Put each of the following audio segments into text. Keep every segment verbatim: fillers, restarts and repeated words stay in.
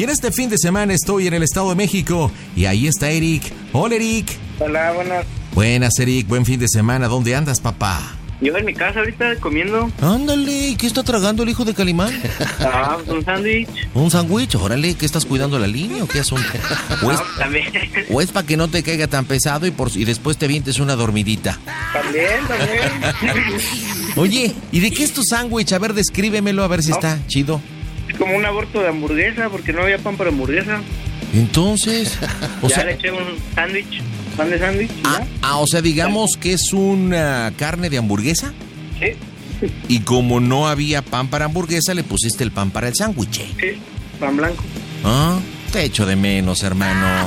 Y en este fin de semana estoy en el Estado de México y ahí está Eric. Hola, Eric. Hola, buenas. Buenas, Eric. Buen fin de semana. ¿Dónde andas, papá? Yo en mi casa ahorita comiendo. Ándale, ¿qué está tragando el hijo de Calimán? Ah, un sándwich. ¿Un sándwich? Órale, ¿qué estás cuidando la línea o qué asunto? ¿O es, No, también. ¿O es para que no te caiga tan pesado y, por, y después te vientes una dormidita? También, también. Oye, ¿y de qué es tu sándwich? A ver, descríbemelo, a ver si No. está chido. Es como un aborto de hamburguesa porque no había pan para hamburguesa. Entonces, o ya sea... le eché un sándwich, pan de sándwich. Ah, ¿ya? ah, o sea, digamos que es una carne de hamburguesa. Sí, Y como no había pan para hamburguesa, le pusiste el pan para el sándwich. sí, pan blanco. Ah, te echo de menos, hermano.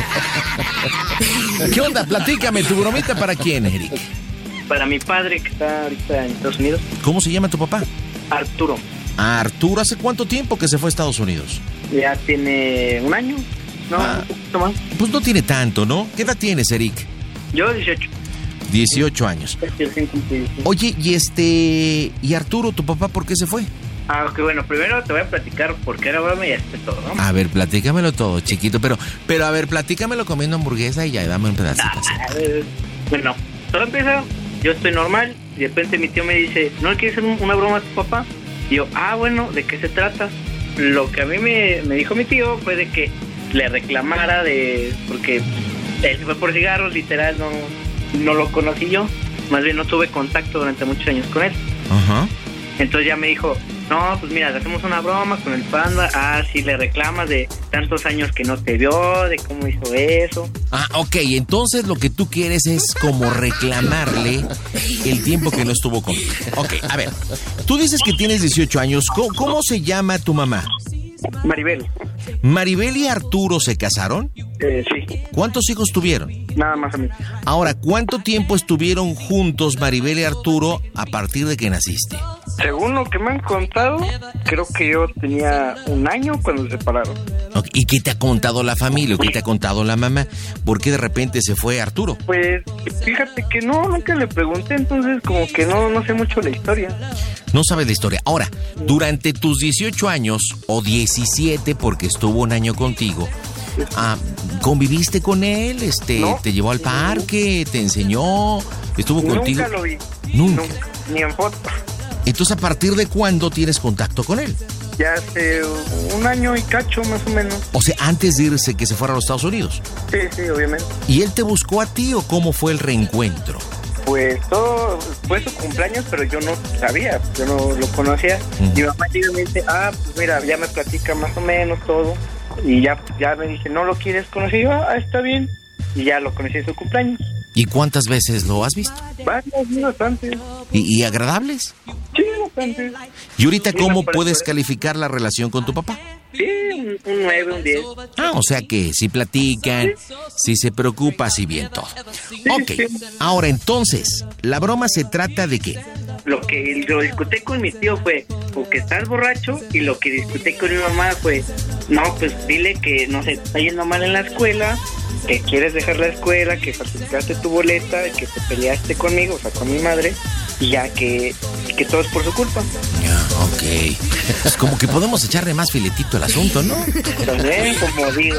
¿Qué onda? Platícame, ¿tu bromita para quién, Eric? Para mi padre que está ahorita en Estados Unidos, ¿Cómo se llama tu papá? Arturo. Ah, Arturo, ¿hace cuánto tiempo que se fue a Estados Unidos? Ya tiene un año, no, Ah. un poquito más. Pues no tiene tanto, ¿no? ¿Qué edad tienes, Eric? Yo dieciocho. dieciocho años. Recién cumplí. Oye, y este... ¿Y Arturo, tu papá, por qué se fue? Ah, ok, bueno, primero te voy a platicar por qué era broma y después todo, ¿no? A ver, platícamelo todo, chiquito, pero... Pero, a ver, platícamelo comiendo hamburguesa y ya, dame un pedacito así. Ah, eh, bueno, todo empieza, yo estoy normal, y de repente mi tío me dice, ¿no le quieres hacer un- una broma a tu papá? Y yo, ah, bueno, ¿de qué se trata? Lo que a mí me, me dijo mi tío fue de que le reclamara de... Porque él se fue por cigarros, literal, no, no lo conocí yo. Más bien no tuve contacto durante muchos años con él. Ajá. Entonces ya me dijo, no, pues mira, le hacemos una broma con el panda. Ah, sí, le reclamas de tantos años que no te vio, de cómo hizo eso. Ah, ok, entonces lo que tú quieres es como reclamarle el tiempo que no estuvo contigo. Ok, a ver, tú dices que tienes dieciocho años, ¿cómo, cómo se llama tu mamá? Maribel. ¿Maribel y Arturo se casaron? Eh, sí, ¿Cuántos hijos tuvieron? nada más a mí. Ahora, ¿cuánto tiempo estuvieron juntos Maribel y Arturo a partir de que naciste? Según lo que me han contado, creo que yo tenía un año cuando se separaron. Ok, ¿y qué te ha contado la familia o qué te ha contado la mamá? ¿Por qué de repente se fue Arturo? Pues fíjate que no, nunca le pregunté, entonces como que no, no sé mucho la historia. No sabes la historia. Ahora, durante tus dieciocho años o diecisiete, porque estuvo un año contigo, ah, ¿conviviste con él? Este, No. ¿Te llevó al parque? ¿Te enseñó? ¿Estuvo contigo? Nunca lo vi. Nunca. Ni en foto. Entonces, ¿a partir de cuándo tienes contacto con él? Ya hace un año y cacho más o menos. O sea, antes de irse que se fuera a los Estados Unidos. Sí, sí, obviamente. ¿Y él te buscó a ti o cómo fue el reencuentro? Pues todo fue su cumpleaños, pero yo no sabía, yo no lo conocía. Ujú. Mi mamá llega y me dice, ah, pues mira, ya me platica más o menos todo. Y ya, ya me dice, ¿no lo quieres conocer? Y yo, ah, está bien. Y ya lo conocí en su cumpleaños. ¿Y cuántas veces lo has visto? Varios, sí, bastante. ¿Y, y agradables? Sí, bastante. ¿Y ahorita Sí, cómo me parece puedes bien. calificar la relación con tu papá? Sí, un, un nueve, un diez. Ah, o sea que si platican, si se preocupa, si bien todo. Ok, sí. ahora entonces, ¿la broma se trata de qué? Lo que lo discutí con mi tío fue, o que estás borracho, y lo que discutí con mi mamá fue, no, pues dile que no se está yendo mal en la escuela, que quieres dejar la escuela, que falsificaste tu boleta, que te peleaste conmigo, o sea, con mi madre, y ya que, que todo es por su culpa. Ya, ok. Pues como que podemos echarle más filetito al asunto, ¿no? También, como digo,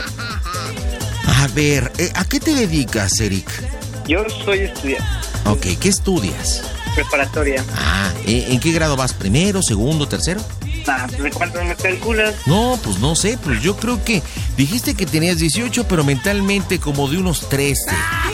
A ver, eh, ¿a qué te dedicas, Eric? yo soy estudiante, Ok, ¿qué estudias? preparatoria. Ah, ¿eh, ¿en qué grado vas? ¿Primero, segundo, tercero? Ah, ¿de cuánto me calculas? No, pues no sé, pues yo creo que dijiste que tenías dieciocho, pero mentalmente como de unos trece.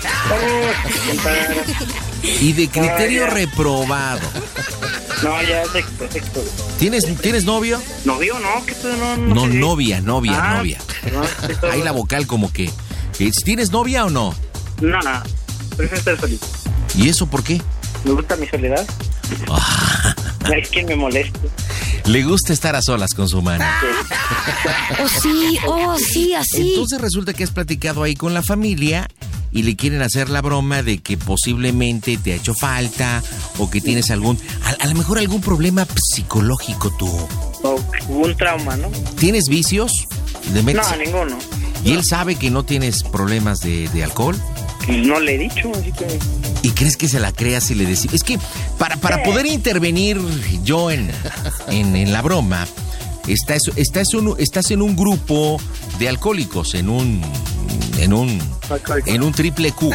Oh, compadre. Y de criterio Ah, ya. reprobado. No, ya, sexto, sexto. ¿Tienes, ¿tienes novio? ¿Novio? No, que tú no... No, sé. novia, novia, Ah, novia. no, sí, todo- Ahí la vocal como que... eh, ¿Tienes novia o no? No, no, prefiero estar solito. ¿Y eso por qué? Me gusta mi soledad. Ah, Es que me molesta. le gusta estar a solas con su mano. Oh, sí, oh, sí, así. Entonces resulta que has platicado ahí con la familia y le quieren hacer la broma de que posiblemente te ha hecho falta o que tienes algún... A, a lo mejor algún problema psicológico tú. O hubo un trauma, ¿no? ¿Tienes vicios? ¿De No, mex- ninguno. ¿Y él sabe que no tienes problemas de, de alcohol? No le he dicho, así que... ¿Y crees que se la crea si le decimos? Es que para, para poder intervenir yo en, en, en la broma, estás, estás, un, estás en un grupo de alcohólicos, en un, en un, en un triple Q.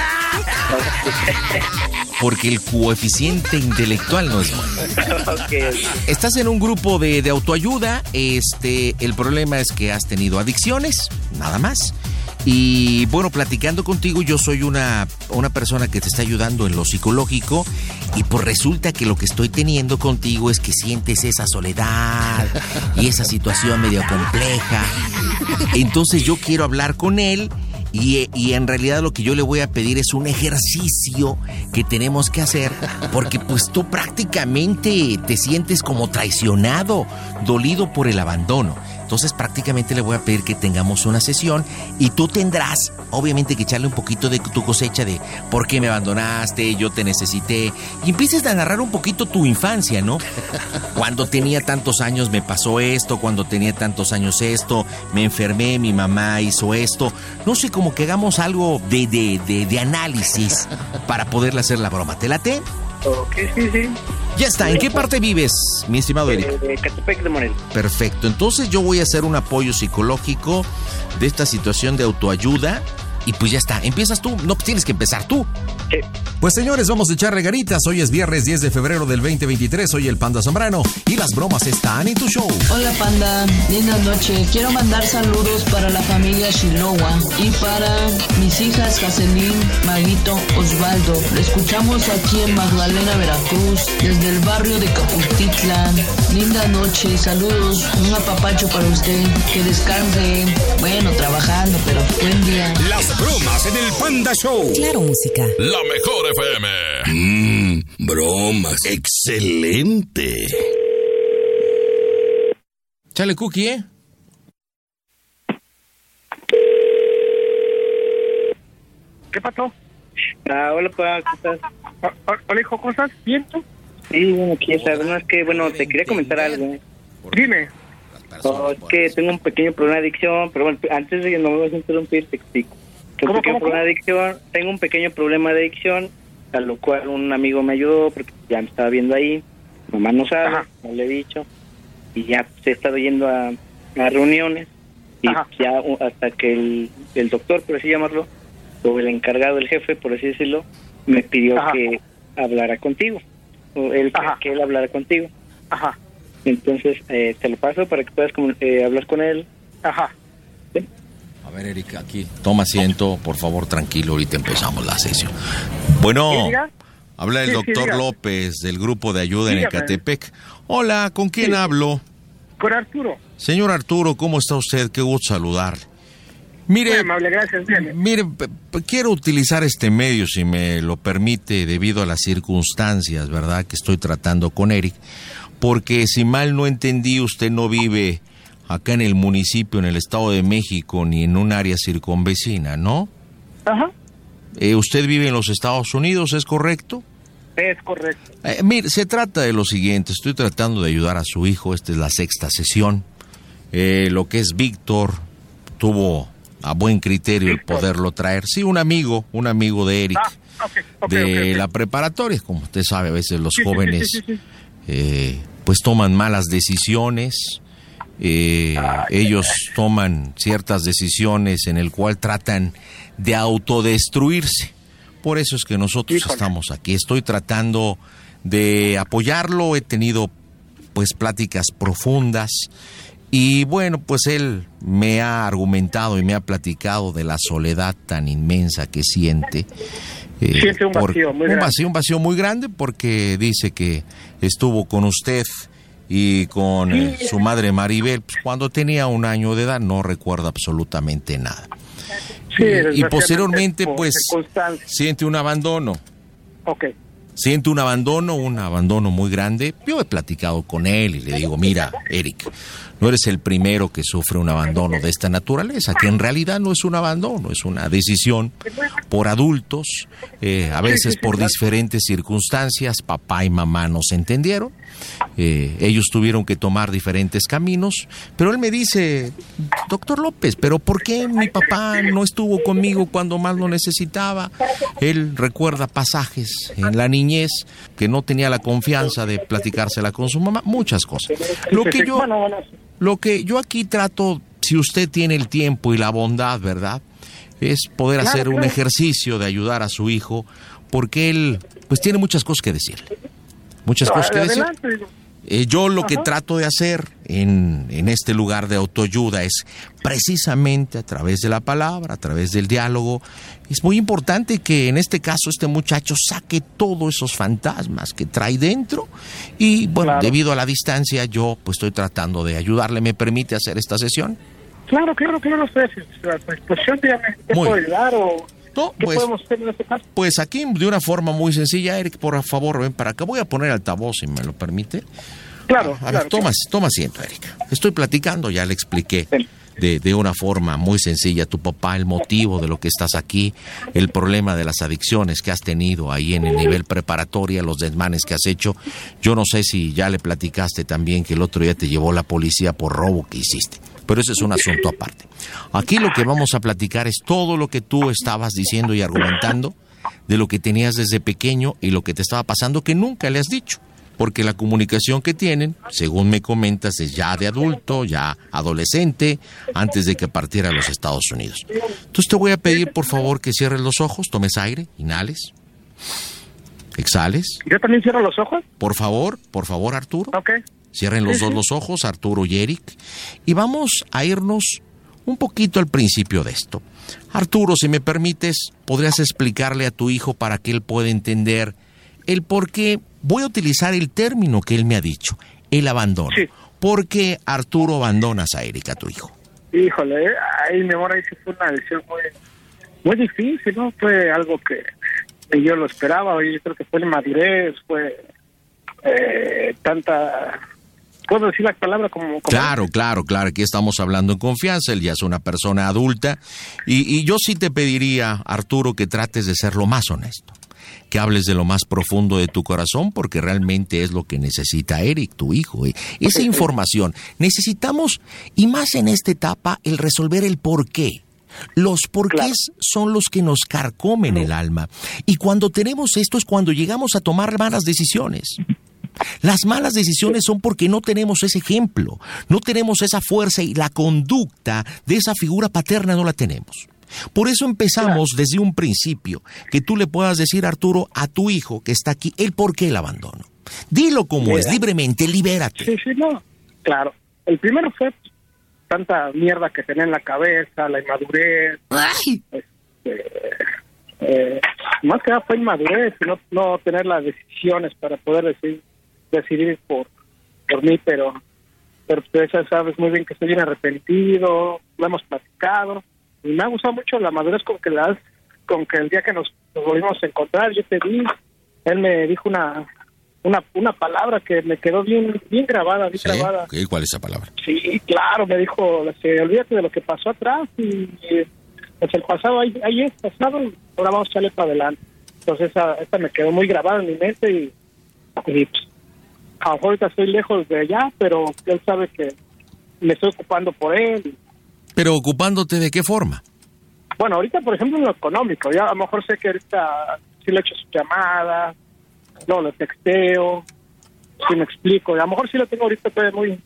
Porque el coeficiente intelectual no es bueno. Okay. Estás en un grupo de, de autoayuda. Este, el problema es que has tenido adicciones, nada más. Y bueno, platicando contigo, yo soy una, una persona que te está ayudando en lo psicológico. Y pues resulta que lo que estoy teniendo contigo es que sientes esa soledad y esa situación medio compleja. Entonces yo quiero hablar con él. Y, y en realidad lo que yo le voy a pedir es un ejercicio que tenemos que hacer, porque pues tú prácticamente te sientes como traicionado, dolido por el abandono. Entonces prácticamente le voy a pedir que tengamos una sesión y tú tendrás, obviamente, que echarle un poquito de tu cosecha de por qué me abandonaste, yo te necesité, y empieces a narrar un poquito tu infancia, ¿no? Cuando tenía tantos años me pasó esto, cuando tenía tantos años esto, me enfermé, mi mamá hizo esto. No sé, como que hagamos algo de, de, de, de análisis para poderle hacer la broma. ¿Te late? Ok, sí, sí. Ya está. ¿En qué parte vives, mi estimado Eric? De Catepec de Morelos. Perfecto. Entonces yo voy a hacer un apoyo psicológico de esta situación de autoayuda. Y pues ya está. Empiezas tú. No, tienes que empezar tú. Sí. Pues señores, vamos a echarle ganitas. Hoy es viernes diez de febrero del veinte veintitrés. Soy el Panda Zambrano y las bromas están en tu show. Hola Panda, linda noche. Quiero mandar saludos para la familia Shilowa y para mis hijas Jocelyn, Maguito, Osvaldo. Lo escuchamos aquí en Magdalena, Veracruz, desde el barrio de Capultitlán. Linda noche, saludos, un apapacho para usted. Que descanse, bueno, trabajando, pero buen día. Las bromas en el Panda Show. Claro, música. La mejor F M. Mmm, bromas. Excelente. Chale, Cookie, ¿eh? ¿Qué pasó? Ah, hola, pa, ¿cómo estás? Hola, hijo, ¿cómo estás? ¿Bien tú? Sí, bueno, quiero saber, no, es que, bueno, te quería comentar algo. Dime. Oh, es que tengo un pequeño problema de adicción, pero bueno, antes de que no me vas a interrumpir, te explico. Tengo un pequeño problema de adicción, tengo un pequeño problema de adicción, a lo cual un amigo me ayudó, porque ya me estaba viendo ahí, mamá no sabe, Ajá. no le he dicho, y ya se he estado yendo a, a reuniones, y Ajá. ya hasta que el, el doctor, por así llamarlo, o el encargado, el jefe, por así decirlo, me pidió Ajá. que hablara contigo, o él, que, que él hablara contigo. Ajá. Entonces, eh, te lo paso para que puedas eh, hablar con él. Ajá. ¿Sí? A ver, Erika, aquí. Toma asiento, por favor, tranquilo. Ahorita empezamos la sesión. Bueno, habla el sí, doctor sí, López del grupo de ayuda Dígame. en Ecatepec. Hola, ¿con quién sí. hablo? Con Arturo. Señor Arturo, ¿cómo está usted? Qué gusto saludarle. Mire, Muy amable, gracias. Bien. Mire, p- p- quiero utilizar este medio, si me lo permite, debido a las circunstancias, ¿verdad?, que estoy tratando con Eric. Porque si mal no entendí, usted no vive acá en el municipio, en el Estado de México, ni en un área circunvecina, ¿no? Ajá. Eh, ¿Usted vive en los Estados Unidos, es correcto? Es correcto. Eh, mire, se trata de lo siguiente, estoy tratando de ayudar a su hijo, esta es la sexta sesión. Eh, lo que es Víctor, tuvo a buen criterio Víctor. el poderlo traer. Sí, un amigo, un amigo de Eric, ah, okay, okay, de okay, okay. la preparatoria, como usted sabe, a veces los sí, jóvenes... Sí, sí, sí, sí. Eh, pues toman malas decisiones, eh, ellos toman ciertas decisiones en el cual tratan de autodestruirse. Por eso es que nosotros Híjole. estamos aquí. Estoy tratando de apoyarlo, he tenido pues pláticas profundas y bueno, pues él me ha argumentado y me ha platicado de la soledad tan inmensa que siente. Eh, Siente un vacío por, muy un grande. vacío, un vacío muy grande porque dice que estuvo con usted y con sí. eh, su madre Maribel pues, cuando tenía un año de edad, no recuerda absolutamente nada. Sí, y, y posteriormente pues siente un abandono. Ok. Siente un abandono, un abandono muy grande. Yo he platicado con él y le digo, mira, Eric, no eres el primero que sufre un abandono de esta naturaleza, que en realidad no es un abandono, es una decisión por adultos, eh, a veces por diferentes circunstancias, papá y mamá no se entendieron, eh, ellos tuvieron que tomar diferentes caminos, pero él me dice, doctor López, ¿pero por qué mi papá no estuvo conmigo cuando más lo necesitaba? Él recuerda pasajes en la niñez que no tenía la confianza de platicársela con su mamá, muchas cosas. Lo que yo... Lo que yo aquí trato, si usted tiene el tiempo y la bondad, ¿verdad?, es poder Claro, hacer un claro. ejercicio de ayudar a su hijo, porque él, pues, tiene muchas cosas que decirle. Muchas cosas que decir. Adelante, digo. Eh, yo lo que Ajá. trato de hacer en, en este lugar de autoayuda es precisamente a través de la palabra, a través del diálogo. Es muy importante que en este caso este muchacho saque todos esos fantasmas que trae dentro y, bueno, Claro. debido a la distancia yo pues estoy tratando de ayudarle. ¿Me permite hacer esta sesión? Claro, claro, claro, sé si a su disposición, dígame, ¿qué Muy puedo bien. ayudar o No, qué pues, podemos hacer en este caso? pues aquí de una forma muy sencilla, Eric, por favor, ven para acá. Voy a poner altavoz si me lo permite. Claro, A ver, claro. toma, toma asiento, Erika. Estoy platicando, ya le expliqué de, de una forma muy sencilla a tu papá el motivo de lo que estás aquí, el problema de las adicciones que has tenido ahí en el nivel preparatoria, los desmanes que has hecho. Yo no sé si ya le platicaste también que el otro día te llevó la policía por robo que hiciste, pero ese es un asunto aparte. Aquí lo que vamos a platicar es todo lo que tú estabas diciendo y argumentando de lo que tenías desde pequeño y lo que te estaba pasando que nunca le has dicho. Porque la comunicación que tienen, según me comentas, es ya de adulto, ya adolescente, antes de que partiera a los Estados Unidos. Entonces te voy a pedir, por favor, que cierres los ojos, tomes aire, inhales, exhales. ¿Yo también cierro los ojos? Por favor, por favor, Arturo. Ok. Cierren los Sí, dos sí. los ojos, Arturo y Eric, y vamos a irnos un poquito al principio de esto. Arturo, si me permites, ¿podrías explicarle a tu hijo para que él pueda entender el por qué? Voy a utilizar el término que él me ha dicho, el abandono. Sí. ¿Por qué, Arturo, abandonas a Erika, a tu hijo? Híjole, ay, mi amor, ahí sí fue una decisión muy, muy difícil, ¿no? Fue algo que, que yo lo esperaba, yo creo que fue inmadurez, fue eh, tanta... ¿Puedo decir la palabra como...? como Claro, claro, claro, aquí estamos hablando en confianza, él ya es una persona adulta, y, y yo sí te pediría, Arturo, que trates de ser lo más honesto, que hables de lo más profundo de tu corazón, porque realmente es lo que necesita Eric, tu hijo. ¿eh? Esa información, necesitamos, y más en esta etapa, el resolver el por qué. Los porqués Claro. son los que nos carcomen el alma, y cuando tenemos esto es cuando llegamos a tomar malas decisiones. Las malas decisiones son porque no tenemos ese ejemplo, no tenemos esa fuerza y la conducta de esa figura paterna no la tenemos. Por eso empezamos desde un principio, que tú le puedas decir, Arturo, a tu hijo que está aquí, el por qué el abandono. Dilo como Mira. es, libremente, libérate. Sí, sí, no, claro. El primero fue pues, tanta mierda que tenía en la cabeza, la inmadurez, Ay, eh, más que nada fue inmadurez, no, no tener las decisiones para poder decidir, decidir por, por mí, pero, pero pues, ya sabes muy bien que estoy bien arrepentido, lo hemos platicado, y me ha gustado mucho la madurez con que las, con que el día que nos, nos volvimos a encontrar, yo te vi, él me dijo una una una palabra que me quedó bien bien grabada, bien ¿Sí? grabada. Ok, ¿cuál es esa palabra? Sí, claro, me dijo, se, olvídate de lo que pasó atrás y, y pues el pasado ahí, ahí es pasado y ahora vamos a echarle para adelante. Entonces esa, esta me quedó muy grabada en mi mente y, y pues, a lo mejor ahorita estoy lejos de allá, pero él sabe que me estoy ocupando por él. Pero ocupándote de qué forma. Bueno, ahorita por ejemplo en lo económico, ya a lo mejor sé que ahorita sí le echo su llamada, no, lo texteo, si me explico, a lo mejor sí lo tengo ahorita todavía muy,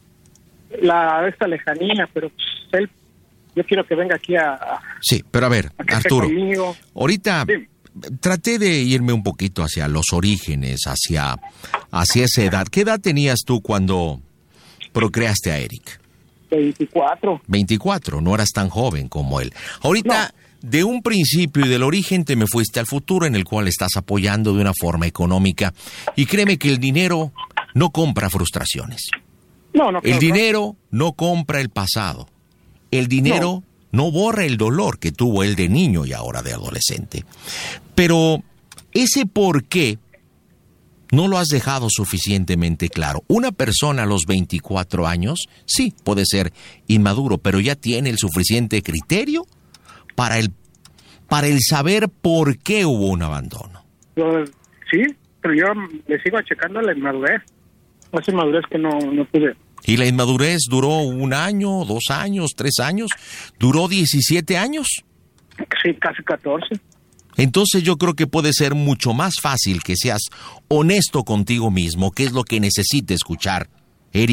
la esta lejanía, pero pues, él, yo quiero que venga aquí a, a Sí, pero a ver, que esté Arturo, conmigo. ahorita Sí. traté de irme un poquito hacia los orígenes, hacia, hacia esa edad. ¿Qué edad tenías tú cuando procreaste a Eric? veinticuatro. veinticuatro, no eras tan joven como él. Ahorita, de un principio y del origen te me fuiste al futuro en el cual estás apoyando de una forma económica. Y créeme que el dinero no compra frustraciones. No, no, El no, dinero no compra el pasado. El dinero no borra el dolor que tuvo él de niño y ahora de adolescente. Pero ese por qué no lo has dejado suficientemente claro. Una persona a los veinticuatro años, sí, puede ser inmaduro, pero ya tiene el suficiente criterio para el, para el saber por qué hubo un abandono. no. Sí, pero yo le sigo achacando la inmadurez. Esa inmadurez que no, no pude. Y la inmadurez duró un año, dos años, tres años, duró diecisiete años. Sí, casi catorce. Entonces yo creo que puede ser mucho más fácil que seas honesto contigo mismo, que es lo que necesita escuchar Eric,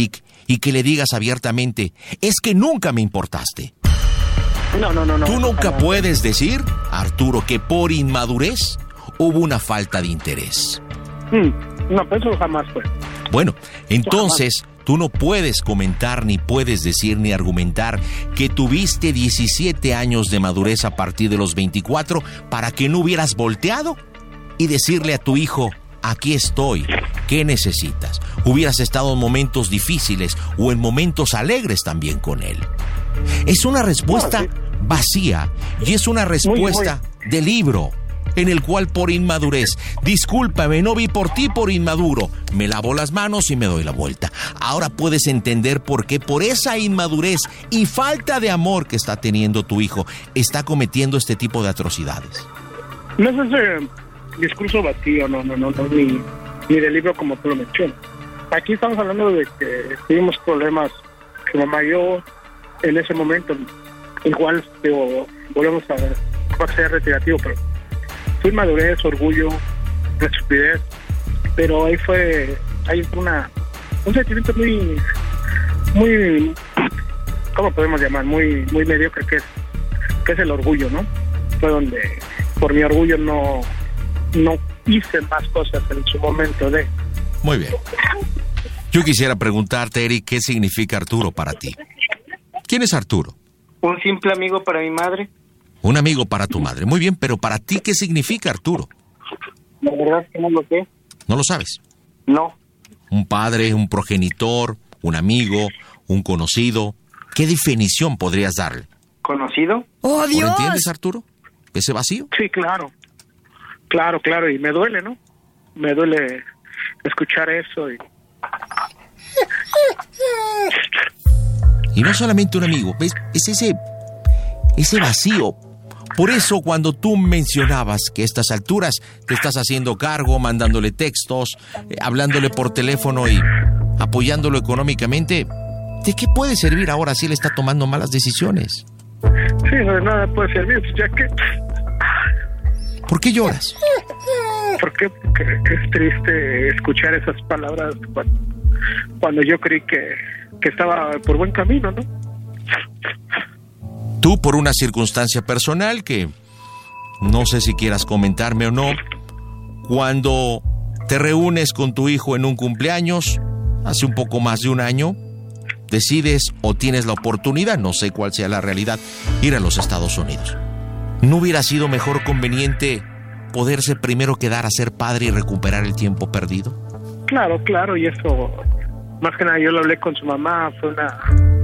y que le digas abiertamente, es que nunca me importaste. No, no, no, no. Tú nunca no. puedes decir, Arturo, que por inmadurez hubo una falta de interés. Mm, no, pues eso jamás fue. Bueno, entonces tú no puedes comentar, ni puedes decir, ni argumentar que tuviste diecisiete años de madurez a partir de los veinticuatro para que no hubieras volteado y decirle a tu hijo, aquí estoy, ¿qué necesitas? Hubieras estado en momentos difíciles o en momentos alegres también con él. Es una respuesta No, sí. vacía y es una respuesta muy. de libro, en el cual por inmadurez, discúlpame, no vi por ti por inmaduro, me lavo las manos y me doy la vuelta. Ahora puedes entender por qué por esa inmadurez y falta de amor que está teniendo tu hijo, está cometiendo este tipo de atrocidades. No es ese discurso vacío, no, no, no, no ni, ni del libro como tú lo mencionas. Aquí estamos hablando de que tuvimos problemas, que mamá y yo, en ese momento, igual, digo, volvemos a, a ser retirativo, pero fue inmadurez, orgullo, estupidez, pero ahí fue, ahí fue una, un sentimiento muy, muy, ¿cómo podemos llamar? Muy, muy mediocre, que es, que es el orgullo, ¿no? Fue donde, por mi orgullo, no, no hice más cosas en su momento de... Muy bien. Yo quisiera preguntarte, Eric, ¿qué significa Arturo para ti? ¿Quién es Arturo? Un simple amigo para mi madre. Un amigo para tu madre. Muy bien, pero para ti, ¿qué significa Arturo? La verdad es que no lo sé. ¿No lo sabes? No. Un padre, un progenitor, un amigo, un conocido. ¿Qué definición podrías darle? ¿Conocido? ¡Oh, ¿Ahora Dios! entiendes, Arturo? ¿Ese vacío? Sí, claro, claro, claro, y me duele, ¿no? Me duele escuchar eso y... Y no solamente un amigo, ¿ves? Es ese, ese vacío. Por eso cuando tú mencionabas que a estas alturas te estás haciendo cargo, mandándole textos, eh, hablándole por teléfono y apoyándolo económicamente, ¿de qué puede servir ahora si él está tomando malas decisiones? Sí, de nada puede servir, ya que... ¿Por qué lloras? ¿Por qué? Porque es triste escuchar esas palabras cuando, cuando yo creí que, que estaba por buen camino, ¿no? Tú, por una circunstancia personal que no sé si quieras comentarme o no, cuando te reúnes con tu hijo en un cumpleaños, hace un poco más de un año, decides o tienes la oportunidad, no sé cuál sea la realidad, ir a los Estados Unidos. ¿No hubiera sido mejor conveniente poderse primero quedar a ser padre y recuperar el tiempo perdido? Claro, claro, y eso, más que nada yo lo hablé con su mamá, fue una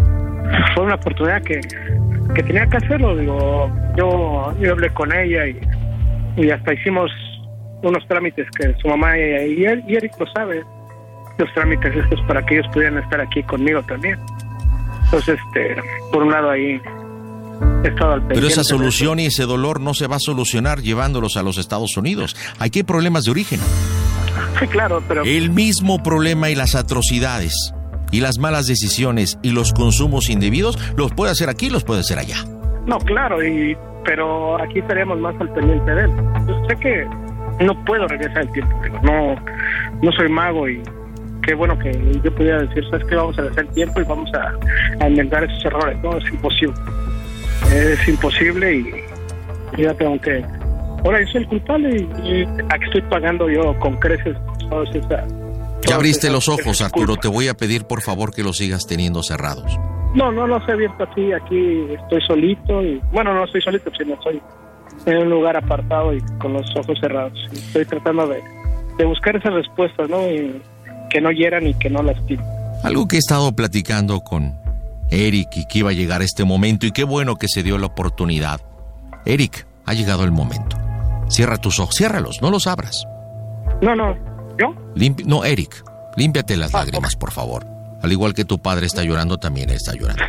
fue una oportunidad que, que tenía que hacerlo, digo, yo, yo hablé con ella y, y hasta hicimos unos trámites que su mamá y, y, él, y Eric lo sabe, los trámites estos para que ellos pudieran estar aquí conmigo también. Entonces, este, por un lado ahí he estado al pendiente. Pero esa solución y ese dolor no se va a solucionar llevándolos a los Estados Unidos. Aquí hay problemas de origen. Sí, claro, pero... El mismo problema y las atrocidades y las malas decisiones y los consumos indebidos los puede hacer aquí, los puede hacer allá. No, claro, y pero aquí estaríamos más al pendiente de él. Yo sé que no puedo regresar el tiempo, digo, no, no soy mago y qué bueno que yo pudiera decir, ¿sabes qué? Vamos a regresar el tiempo y vamos a, a enmendar esos errores. No, es imposible. Es imposible y, y ya tengo que... Ahora yo soy el culpable y, y aquí estoy pagando yo con creces todas esas... Ya abriste los ojos, Arturo. Te voy a pedir, por favor, que los sigas teniendo cerrados. No, no los he abierto aquí. Aquí estoy solito y... Bueno, no estoy solito, sino estoy en un lugar apartado y con los ojos cerrados. Estoy tratando de, de buscar esas respuestas, ¿no? Y que no hieran y que no lastimen. Algo que he estado platicando con Eric y que iba a llegar este momento y qué bueno que se dio la oportunidad. Eric, ha llegado el momento. Cierra tus ojos, ciérralos, no los abras. No, no, ¿yo? Limpi- no, Eric, límpiate las lágrimas, por favor. Al igual que tu padre está llorando, también él está llorando.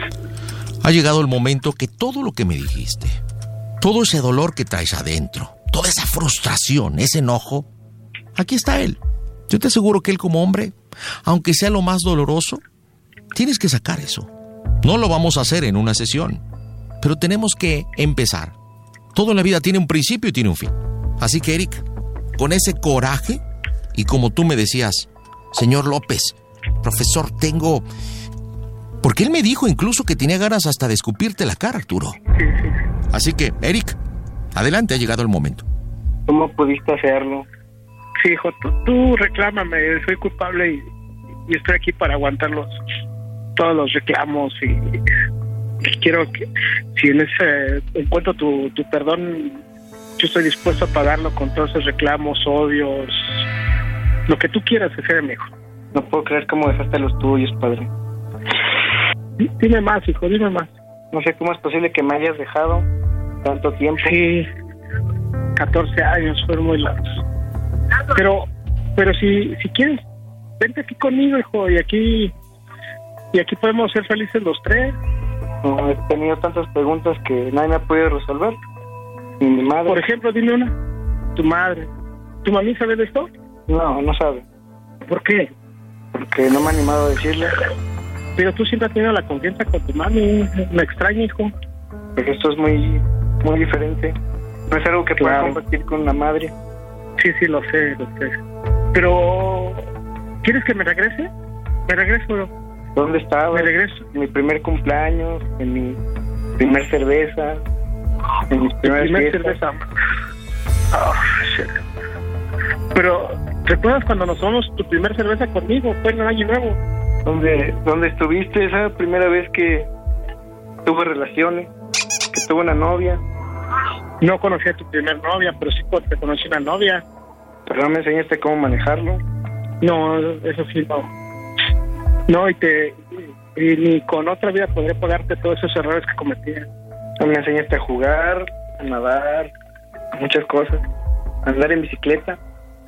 Ha llegado el momento que todo lo que me dijiste, todo ese dolor que traes adentro, toda esa frustración, ese enojo, aquí está él. Yo te aseguro que él como hombre, aunque sea lo más doloroso, tienes que sacar eso. No lo vamos a hacer en una sesión, pero tenemos que empezar. Todo en la vida tiene un principio y tiene un fin. Así que, Eric, con ese coraje, y como tú me decías, señor López, profesor, tengo... Porque él me dijo incluso que tenía ganas hasta de escupirte la cara, Arturo. Sí, sí. Así que, Eric, adelante, ha llegado el momento. ¿Cómo pudiste hacerlo? Sí, hijo, tú, tú reclámame, soy culpable y, y estoy aquí para aguantar los, todos los reclamos y, y quiero que, si en ese encuentro tu, tu perdón, yo estoy dispuesto a pagarlo con todos esos reclamos, odios, lo que tú quieras hacer, mi hijo. No puedo creer cómo dejaste los tuyos, padre. Dime más, hijo, dime más. No sé cómo es posible que me hayas dejado tanto tiempo. Sí, catorce años, fueron muy largos. Pero, pero si, si quieres, vente aquí conmigo, hijo, y aquí, y aquí podemos ser felices los tres. No, he tenido tantas preguntas que nadie me ha podido resolver. Ni mi madre. Por ejemplo, dime una. Tu madre. ¿Tu mami sabe de esto? No, no sabe. ¿Por qué? Porque no me he animado a decirle. Pero tú siempre has tenido la confianza con tu mami. Me extraña, hijo. Pero esto es muy, muy diferente. No es algo que pueda Claro. compartir con la madre. Sí, sí, lo sé, lo sé. Pero, ¿quieres que me regrese? Me regreso. ¿Dónde estaba? Me regreso. En mi primer cumpleaños, en mi primer cerveza, en mis Mi primeras primer fiestas. cerveza. Oh, shit. Pero, ¿recuerdas cuando nos tomamos tu primer cerveza conmigo? Fue en el año nuevo. ¿Dónde, ¿Dónde estuviste esa primera vez que tuve relaciones? Que tuve una novia. No conocí a tu primer novia, pero sí te conocí una novia. Pero no me enseñaste cómo manejarlo. No, eso sí, no. No, y te... Y ni con otra vida podré pagarte todos esos errores que cometí. No me enseñaste a jugar, a nadar, a muchas cosas. A andar en bicicleta.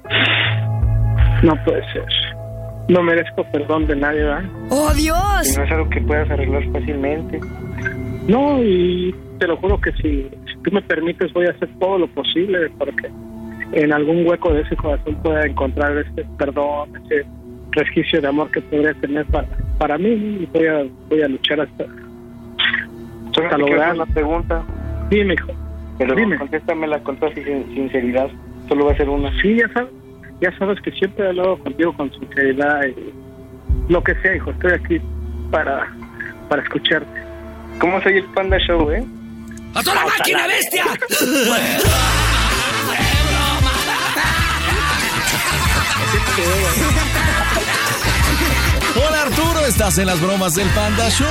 No puede ser. No merezco perdón de nadie, ¿verdad? ¡Oh, Dios! Y no es algo que puedas arreglar fácilmente. No, y te lo juro que si, si tú me permites voy a hacer todo lo posible porque en algún hueco de ese corazón pueda encontrar ese perdón, ese resquicio de amor que podría tener para, para mí, y voy a, voy a luchar hasta, Solo hasta te quiero hacer lograrlo. una pregunta, Dime, hijo. pero Dime. contéstamela con toda sin- sinceridad. Solo va a ser una. Sí, ya sabes, ya sabes que siempre he hablado contigo con sinceridad y lo que sea, hijo, estoy aquí para, para escucharte. ¿Cómo soy el Panda Show, eh? ¡A toda máquina, bestia! Hola Arturo, estás en las bromas del Panda Show.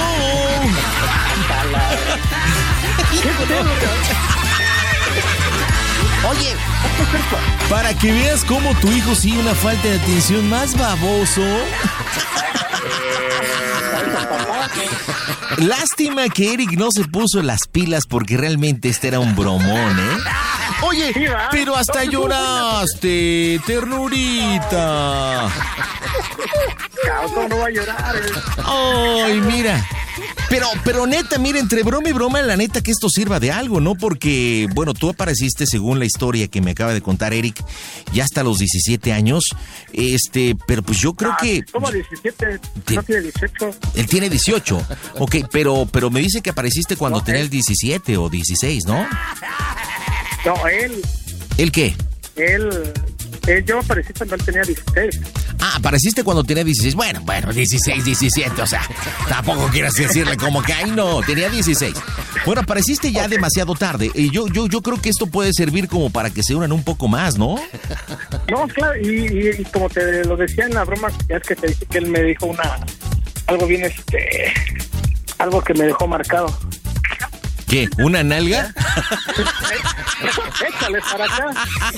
Oye, Para que veas cómo tu hijo sigue una falta de atención más baboso. Lástima que Eric no se puso las pilas porque realmente este era un bromón, ¿eh? Oye, Sí, ¿verdad? pero hasta lloraste, ternurita. Cabrón, no va a llorar. eh. Ay, mira. Pero, pero neta, mira, entre broma y broma, la neta que esto sirva de algo, ¿no? Porque, bueno, tú apareciste, según la historia que me acaba de contar Eric, ya hasta los diecisiete años, este, pero pues yo creo Ah, que... ¿Cómo diecisiete? Ti- No tiene dieciocho. Él tiene dieciocho, ok, pero, pero me dice que apareciste cuando No, tenía él. el diecisiete o dieciséis, ¿no? No, él, ¿El qué? él, él, yo aparecí cuando él tenía dieciséis. Ah, apareciste cuando tenía dieciséis. Bueno, bueno, dieciséis, diecisiete, o sea, tampoco quieras decirle como que, ay, no, tenía dieciséis. Bueno, apareciste ya demasiado tarde. Y yo, yo, yo creo que esto puede servir como para que se unan un poco más, ¿no? No, claro, y, y, y como te lo decía en la broma, ya es que te dije que él me dijo una, algo bien, este, algo que me dejó marcado. ¿Qué? ¿Una nalga? Échale para acá.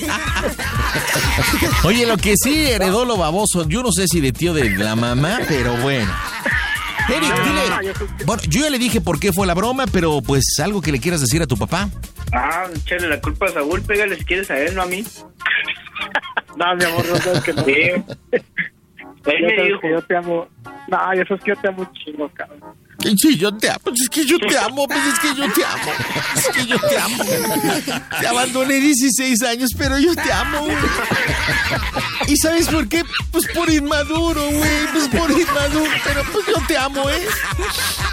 Oye, lo que sí heredó lo baboso, yo no sé si de tío de la mamá, pero bueno. Eric, dile. Bueno, yo ya le dije por qué fue la broma, pero pues algo que le quieras decir a tu papá. Ah, echarle la culpa a Saúl, pégale si quieres a él, no a mí. No, mi amor, no sabes que no. Sí. Él Ya me sabes dijo. que yo te amo. No, ya sabes que yo te amo un chingo, cabrón. Sí, yo te amo, es que yo te amo, pues es que yo te amo, es que yo te amo. Te abandoné dieciséis años, pero yo te amo, güey. ¿Y sabes por qué? Pues por inmaduro, güey, pues por inmaduro, pero pues yo te amo, ¿eh?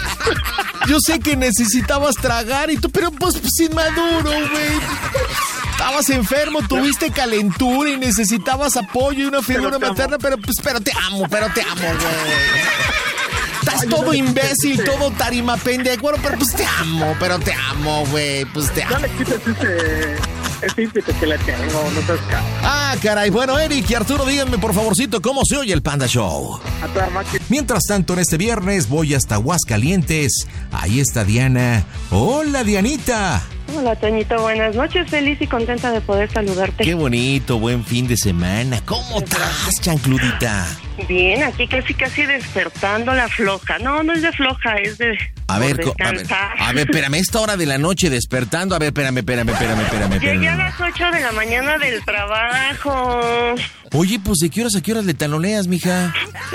Yo sé que necesitabas tragar y tú, pero pues, pues inmaduro, güey. estabas enfermo, tuviste calentura y necesitabas apoyo y una figura Pero te materna, pero pues, pero te amo, pero te amo, güey. Estás todo imbécil, todo tarima pendejo, bueno, pero pues te amo, pero te amo, güey, pues te amo. No le quites ese, ese ímpetu que le tengo, no seas cabrón. Ah, caray. Bueno, Eric y Arturo, díganme por favorcito cómo se oye el Panda Show. A toda máquina. Mientras tanto, en este viernes voy hasta Aguascalientes. Ahí está Diana. Hola, Dianita. Hola, Toñito, buenas noches. Feliz y contenta de poder saludarte. Qué bonito, buen fin de semana. ¿Cómo estás, chancludita? Bien, aquí casi casi despertando la floja. No, no es de floja, es de A ver, por co- a ver, descansar. a ver, espérame, esta hora de la noche despertando. A ver, espérame, espérame, espérame, espérame, Llegué a espérame. las ocho de la mañana del trabajo. Oye, pues, ¿de qué horas a qué horas le taloneas, mija?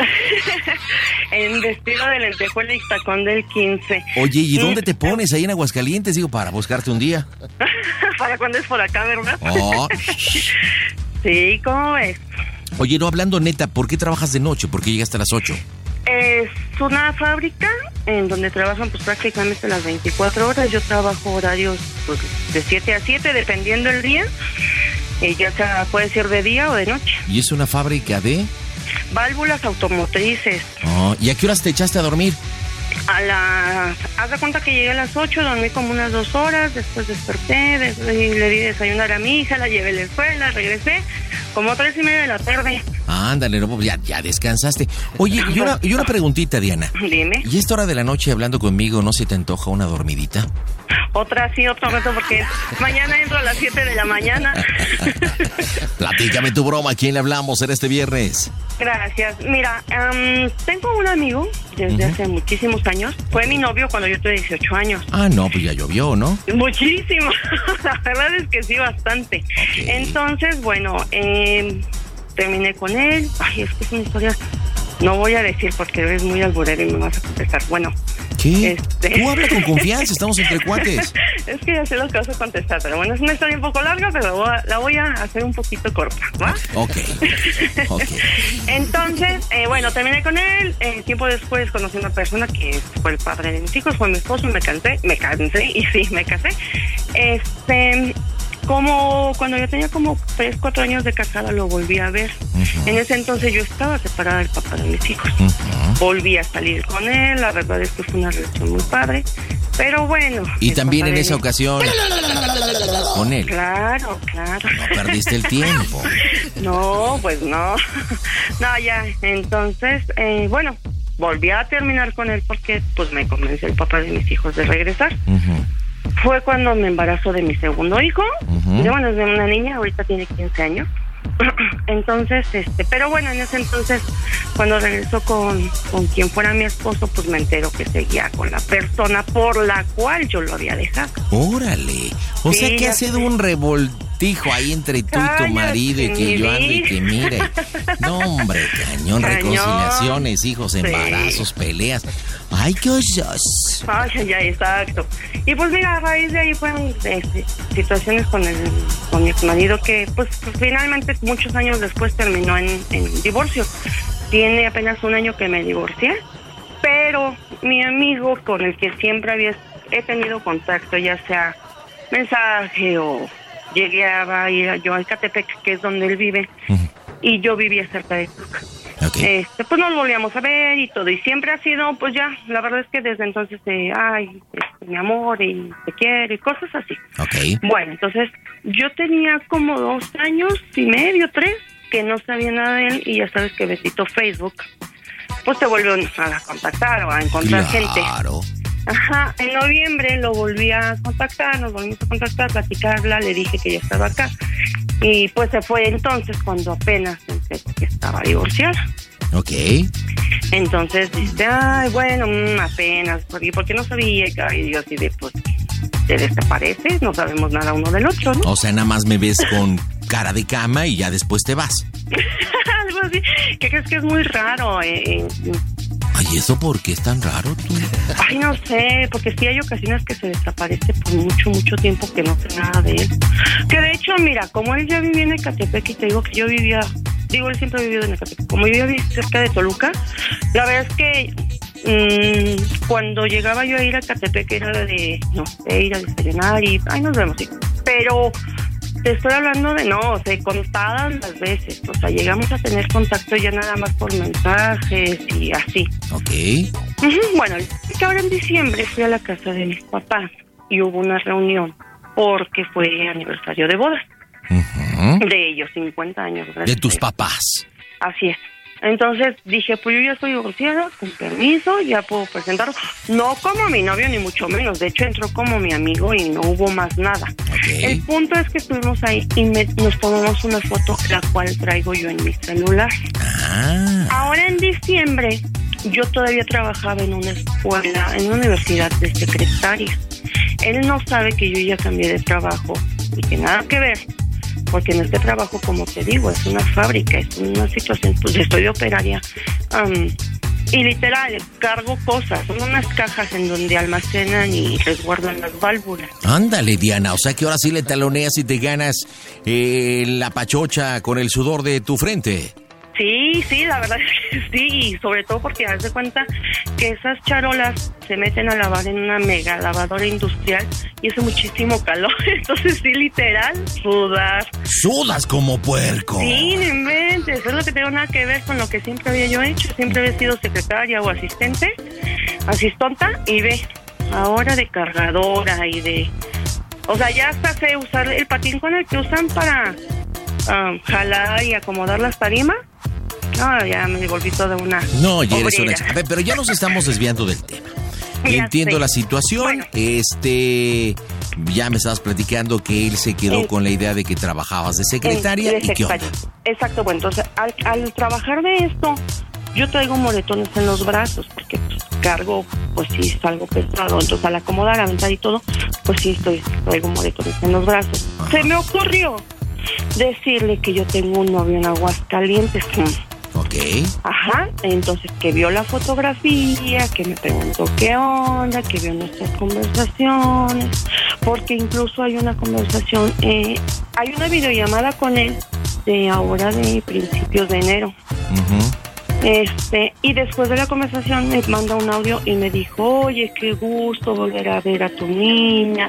En vestido de lentejuela y tacón del quince. Oye, ¿y dónde te pones ahí en Aguascalientes? Digo, para buscarte un día. ¿Para cuándo es por acá, verdad? Oh. Sí, ¿cómo ves? Oye, no, hablando neta, ¿por qué trabajas de noche? ¿Por qué llegaste a las ocho? Es una fábrica en donde trabajan pues prácticamente las veinticuatro horas. Yo trabajo horarios pues, de siete a siete, dependiendo el día. Eh, ya sea, puede ser de día o de noche. ¿Y es una fábrica de...? Válvulas automotrices. Oh, ¿y a qué horas te echaste a dormir? A las... Haz de cuenta que llegué a las ocho, dormí como unas dos horas, después desperté, des- y le di desayunar a mi hija, la llevé a la escuela, regresé, como tres y media de la tarde. Ándale, no, pues ya, ya descansaste. Oye, y una, y una preguntita, Diana. Dime. ¿Y esta hora de la noche hablando conmigo no se te antoja una dormidita? Otra sí, otro reto, porque mañana entro a las siete de la mañana. Platícame tu broma, ¿a quién le hablamos en este viernes? Gracias. Mira, um, tengo un amigo desde Ujú. hace muchísimos años. Fue mi novio cuando yo tuve dieciocho años. Ah, no, pues ya llovió, ¿no? Muchísimo. La verdad es que sí, bastante. Ok. Entonces, bueno, eh, terminé con él. Ay, es que es una historia... No voy a decir porque eres muy alburero y me vas a contestar. Bueno, ¿Qué? Este- Tú habla con confianza, estamos entre cuates. es que ya sé lo que vas a contestar. Pero bueno, es una historia un poco larga, pero voy a- la voy a hacer un poquito corta, ¿va? Ok, ok. Entonces, eh, bueno, terminé con él. Eh, tiempo después conocí a una persona que fue el padre de mis hijos, fue mi esposo, me cansé, me cansé y sí, me casé. Este, como cuando yo tenía como tres, cuatro años de casada, lo volví a ver. Ujú. En ese entonces yo estaba separada del papá de mis hijos. Ujú. Volví a salir con él, la verdad es que fue una relación muy padre. Pero bueno. Y el también papá en de esa mi- ocasión con él. Claro, claro. No perdiste el tiempo. No, pues no. No, ya. Entonces, eh, bueno, volví a terminar con él porque pues me convenció el papá de mis hijos de regresar. Ujú. Fue cuando me embarazó de mi segundo hijo. Ujú. Y bueno, es de una niña, ahorita tiene quince años. Entonces, este, pero bueno, en ese entonces, cuando regresó con, con quien fuera mi esposo, pues me entero que seguía con la persona por la cual yo lo había dejado. Órale. O Sí, sea que ya ha sido sé. un revoltijo ahí entre tú y tu Cállate, marido y que mi yo ando y vida. que mire. No, hombre, cañón, Cañón. reconciliaciones, hijos, Sí. embarazos, peleas. Ay, qué osos. Ay, ya, exacto. Y pues mira, a raíz de ahí fueron este, situaciones con el con mi exmarido que pues finalmente muchos años después terminó en, en divorcio. Tiene apenas un año que me divorcié, pero mi amigo con el que siempre había he tenido contacto, ya sea mensaje o llegué a ir a- yo a Ecatepec, que es donde él vive, Ujú. y yo vivía cerca de Toluca. Ok. Este, pues nos volvíamos a ver y todo, y siempre ha sido, pues ya, la verdad es que desde entonces, de, ay, este, mi amor, y te quiero, y cosas así. Ok. Bueno, entonces, yo tenía como dos años y medio, tres, que no sabía nada de él, y ya sabes que besito Facebook, pues te vuelve a contactar o a encontrar gente. Claro. Ajá, en noviembre lo volví a contactar, nos volvimos a contactar, platicarla, le dije que ya estaba acá. Y pues se fue entonces cuando apenas enteré que estaba divorciada. Ok. Entonces dice, ay, bueno, mm, apenas, porque, porque no sabía, y yo así de, pues, te desapareces, no sabemos nada uno del otro, ¿no? O sea, nada más me ves con cara de cama y ya después te vas. Algo así, que crees que es muy raro, eh, eh, Ay, ¿eso por qué es tan raro tú? Ay, no sé, porque sí hay ocasiones que se desaparece por mucho, mucho tiempo que no sé nada de él. Que de hecho, mira, como él ya vivía en Ecatepec y te digo que yo vivía, digo, él siempre ha vivido en Ecatepec, como yo vivía cerca de Toluca, la verdad es que mmm, cuando llegaba yo a ir a Ecatepec era de, no sé, ir a desayunar y, ay, nos vemos, sí. Pero te estoy hablando de no, o sea, contadas las veces. O sea, llegamos a tener contacto ya nada más por mensajes y así. Ok. Uh-huh. Bueno, es que ahora en diciembre fui a la casa de mis papás y hubo una reunión porque fue aniversario de bodas. Uh-huh. De ellos, cincuenta años. De tus papás. Así es. Entonces dije, pues yo ya soy divorciada, con permiso, ya puedo presentarlo. No como mi novio, ni mucho menos. De hecho, entró como mi amigo y no hubo más nada. Okay. El punto es que estuvimos ahí y me, nos tomamos una foto, la cual traigo yo en mi celular. Ah. Ahora en diciembre, yo todavía trabajaba en una escuela, en una universidad de secretaria. Él no sabe que yo ya cambié de trabajo y que nada que ver. Porque en este trabajo, como te digo, es una fábrica, es una situación, pues estoy de operaria. Um, y literal, cargo cosas, son unas cajas en donde almacenan y resguardan las válvulas. Ándale, Diana, o sea que ahora sí le taloneas y te ganas eh, la pachocha con el sudor de tu frente. Sí, sí, la verdad es que sí, y sobre todo porque haz de cuenta que esas charolas se meten a lavar en una mega lavadora industrial y hace muchísimo calor, entonces sí, literal, sudar. Sudas como puerco. Sí, no inventes, es lo que tengo nada que ver con lo que siempre había yo hecho, siempre había sido secretaria o asistente, asistonta, y ve, ahora de cargadora y de... O sea, ya hasta sé usar el patín con el que usan para um, jalar y acomodar las tarimas. No, ya me volví toda una No, ya eres obrera. una... A ver, pero ya nos estamos desviando del tema. Ya Entiendo sé. la situación. Bueno. Este... Ya me estabas platicando que él se quedó Eh, con la idea de que trabajabas de secretaria. De ¿Y qué onda? secretaria. Exacto, bueno, entonces al, al trabajar de esto, yo traigo moretones en los brazos, porque pues, cargo, pues sí, es algo pesado. Entonces al acomodar, aventar y todo, pues sí, estoy, traigo moretones en los brazos. Ajá. Se me ocurrió decirle que yo tengo un novio en Aguascalientes. Ok. Ajá, entonces que vio la fotografía, que me preguntó qué onda, que vio nuestras conversaciones, porque incluso hay una conversación, eh, hay una videollamada con él de ahora de principios de enero. Uh-huh. Este, y después de la conversación me manda un audio y me dijo, oye, qué gusto volver a ver a tu niña,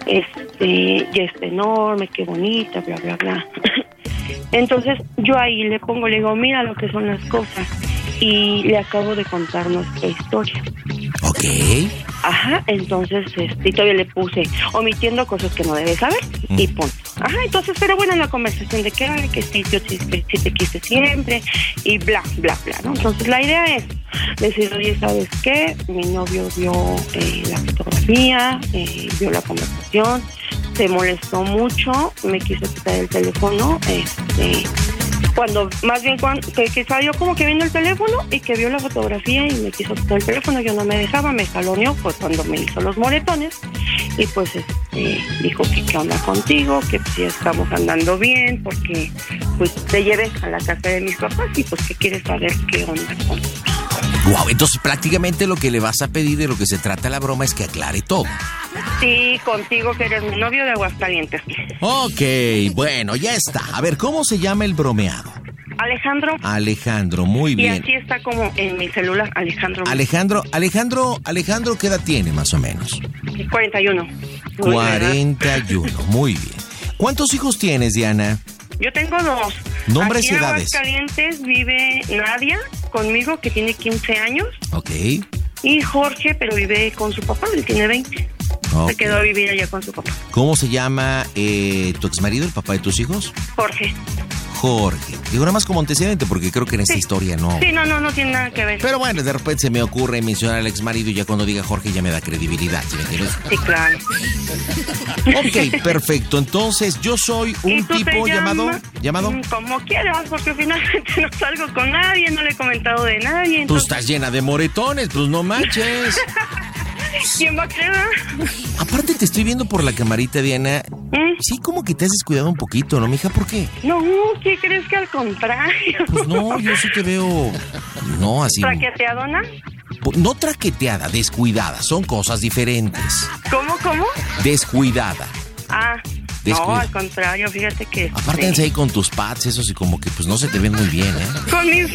este, ya está enorme, qué bonita, bla, bla, bla. Entonces yo ahí le pongo, le digo, mira lo que son las cosas, y le acabo de contar nuestra historia. Ok. Ajá, entonces, este, y todavía le puse, omitiendo cosas que no debes saber, Mm. y punto. Ajá, entonces, pero bueno, en la conversación de que, ay, que sí, yo sí, que sí te quise siempre, y bla, bla, bla, ¿no? Entonces, la idea es decir, oye, ¿sabes qué? Mi novio vio eh, la fotografía, eh, vio la conversación, se molestó mucho, me quiso quitar el teléfono, este... Cuando, más bien, cuando, que, que salió como que viendo el teléfono y que vio la fotografía y me quiso quitar el teléfono, yo no me dejaba, me jaloneó, pues cuando me hizo los moretones, y pues este, dijo que qué onda contigo, que si estamos andando bien, porque pues te llevé a la casa de mis papás y pues que quieres saber qué onda contigo. Wow, entonces prácticamente lo que le vas a pedir, de lo que se trata la broma, es que aclare todo. Sí, contigo que eres mi novio de Aguascalientes. Ok, bueno, ya está. A ver, ¿cómo se llama el bromeado? Alejandro. Alejandro, muy Y bien. así está como en mi celular, Alejandro. Alejandro, Alejandro, Alejandro, ¿qué edad tiene más o menos? cuarenta y uno. cuarenta y uno, muy bien. ¿Cuántos hijos tienes, Diana? Yo tengo dos. Nombres Aquí y en edades. Aguascalientes vive Nadia conmigo, que tiene quince años, Ok. y Jorge, pero vive con su papá, él tiene veinte. Ok. Se quedó a vivir allá con su papá. ¿Cómo se llama eh, tu exmarido, el papá de tus hijos? Jorge. Jorge. Digo nada más como antecedente porque creo que en esta Sí. historia no. Sí, no, no, no tiene nada que ver. Pero bueno, de repente se me ocurre mencionar al exmarido y ya cuando diga Jorge ya me da credibilidad, ¿sí me entiendes? Sí, claro. Ok, perfecto. Entonces, yo soy ¿Y un tú te tipo llamado... llamas? ¿Llamado? Mm, Como quieras, porque finalmente no salgo con nadie, no le he comentado de nadie. Tú Entonces, estás llena de moretones, pues no manches. ¿quién va a quedar? Aparte te estoy viendo por la camarita, Diana. ¿Mm? Sí, como que te has descuidado un poquito, ¿no, mija? ¿Por qué? No, ¿qué crees que al contrario? Pues no, yo sí te veo... No, así... ¿Traqueteadona? No traqueteada, descuidada. Son cosas diferentes. ¿Cómo, cómo? Descuidada. Ah, Descuida. no, al contrario, fíjate que... Apártense sí. ahí con tus pads, esos, y como que pues no se te ven muy bien, ¿eh? Con mis...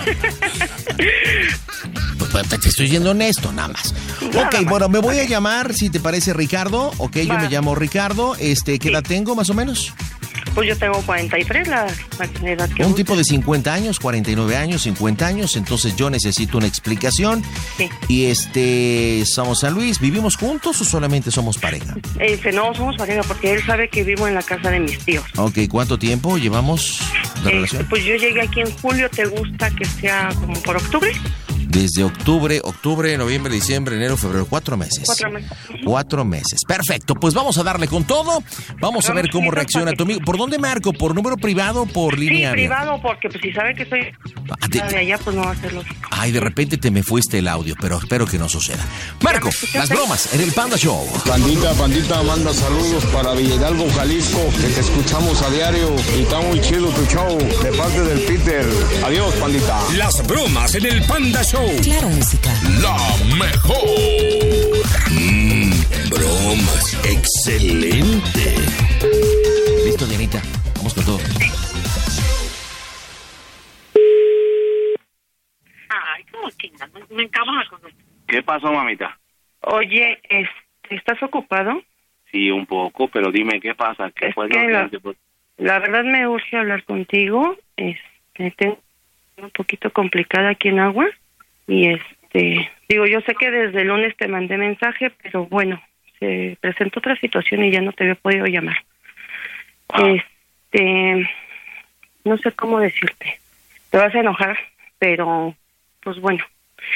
Pues, pues, te estoy siendo honesto, nada más. Nada Ok, más. bueno, me voy a llamar, si te parece, Ricardo. Ok, yo Va. me llamo Ricardo. Este, ¿qué Sí. edad tengo, más o menos? pues yo tengo cuarenta y tres, la, la edad que Un guste. tipo de cincuenta años, cuarenta y nueve años, cincuenta años, entonces yo necesito una explicación. Sí. Y este, somos San Luis, ¿vivimos juntos o solamente somos pareja? Eh, que no somos pareja porque él sabe que vivo en la casa de mis tíos. Ok, ¿cuánto tiempo llevamos de Eh, relación? pues yo llegué aquí en julio, ¿te gusta que sea como por octubre? Desde octubre, octubre, noviembre, diciembre, enero, febrero, cuatro meses. Cuatro meses. Cuatro meses. Perfecto, pues vamos a darle con todo. Vamos a ver cómo reacciona tu amigo. ¿Por dónde marco? ¿Por número privado o por Sí, línea abierta? privado, porque pues si sabe que soy Ah, te- de allá, pues no va a ser lógico. Ay, de repente te me fuiste el audio, pero espero que no suceda. Marco, las bromas en el Panda Show. Pandita, pandita, manda saludos para Villalgo, Jalisco, que te escuchamos a diario y está muy chido tu show, de parte del Peter. Adiós, pandita. Las bromas en el Panda Show. Claro, música. La mejor. Mmm, bromas. Excelente. Listo, Dianita. Vamos con todo. Ay, cómo chingas, me, me encabona con esto. ¿Qué pasó, mamita? Oye, este, ¿estás ocupado? Sí, un poco, pero dime qué pasa. ¿Qué Es fue que lo la- que... La verdad me urge hablar contigo. Este, tengo un poquito complicada aquí en Agua. Y este, digo, yo sé que desde el lunes te mandé mensaje, pero bueno, se presentó otra situación y ya no te había podido llamar. Este, no sé cómo decirte. Te vas a enojar, pero pues bueno.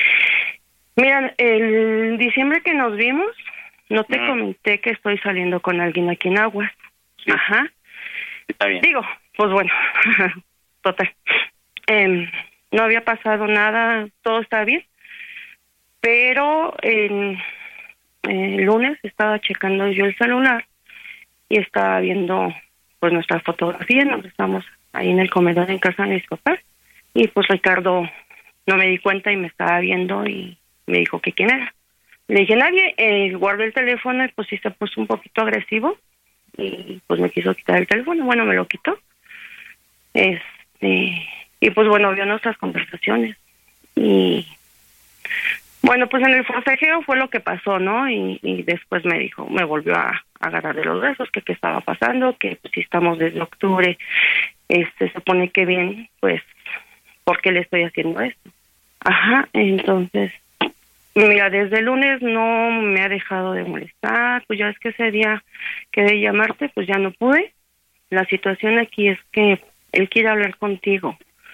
Mira, el diciembre que nos vimos, no te Mm. comenté que estoy saliendo con alguien aquí en Aguas. Sí. Ajá. Está bien. Digo, pues bueno, total. Em, no había pasado nada, todo está bien. Pero en, el lunes estaba checando yo el celular y estaba viendo pues nuestra fotografía, nos estamos ahí en el comedor en casa de mis papás. Y pues Ricardo no me di cuenta y me estaba viendo y me dijo que quién era. Le dije nadie, eh, guardé el teléfono y pues sí se puso un poquito agresivo y pues me quiso quitar el teléfono, bueno, me lo quitó. Este, y pues bueno, vio nuestras conversaciones y bueno, pues en el forcejeo fue lo que pasó, ¿no? Y, y después me dijo, me volvió a, a agarrar de los brazos, que qué estaba pasando, que pues, si estamos desde octubre, este, se supone que bien, pues, ¿por qué le estoy haciendo esto? Ajá, entonces, mira, desde el lunes no me ha dejado de molestar, pues ya es que ese día que de llamarte, pues ya no pude. La situación aquí es que él quiere hablar contigo.